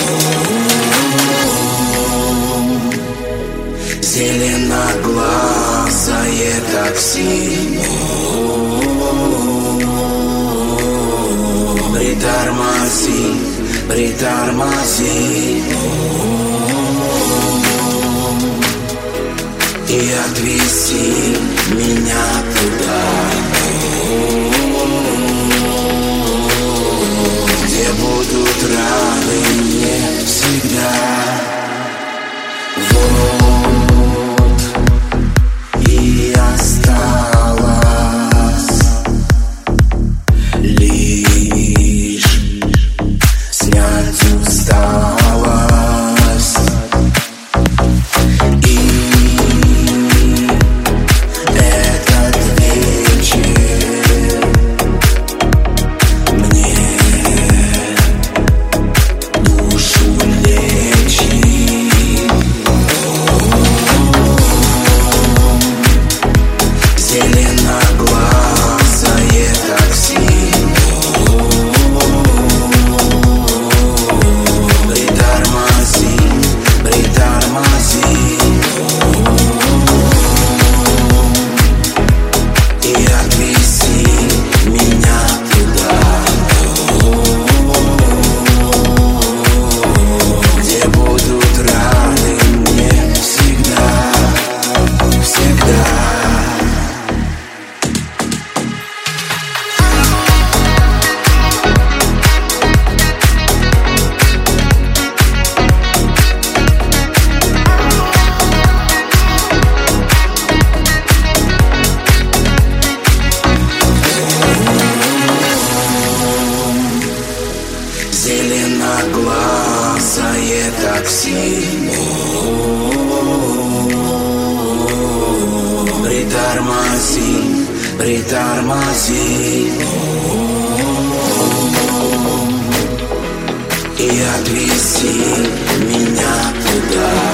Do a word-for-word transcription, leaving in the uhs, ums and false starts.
Зеленоглазое такси, притормози, притормози и отвези меня туда, где будут рады мне всегда. Вот и осталось лишь снять усталость, и этот вечер мне душу лечит. Зеленоглазое такси, притормози, притормози и отвези меня туда, где будут рады мне всегда, всегда. Зеленоглазое такси, притормози, притормози и отвези меня туда,